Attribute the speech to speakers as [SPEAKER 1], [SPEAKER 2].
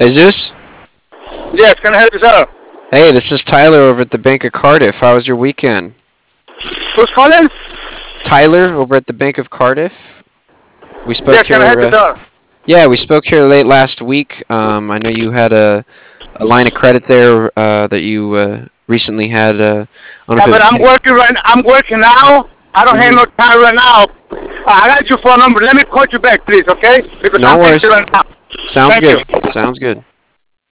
[SPEAKER 1] Jesus?
[SPEAKER 2] Yes, can I help you, sir?
[SPEAKER 1] Hey, this is Tyler over at the Bank of Cardiff. How was your weekend?
[SPEAKER 2] Who's calling?
[SPEAKER 1] Tyler over at the Bank of Cardiff. We spoke
[SPEAKER 2] Yes, can I help you,
[SPEAKER 1] here.
[SPEAKER 2] sir?
[SPEAKER 1] Yeah, we spoke here late last week. I know you had a line of credit there that you recently had. I don't know
[SPEAKER 2] Yeah,
[SPEAKER 1] if it
[SPEAKER 2] but
[SPEAKER 1] was
[SPEAKER 2] I'm working right now. I'm working now. I don't have no time right now. I got your phone number. Let me call you back, please, okay? Because
[SPEAKER 1] No
[SPEAKER 2] I'm
[SPEAKER 1] worries.
[SPEAKER 2] busy right now.
[SPEAKER 1] Sounds
[SPEAKER 2] Thank
[SPEAKER 1] good.
[SPEAKER 2] you.
[SPEAKER 1] Sounds good.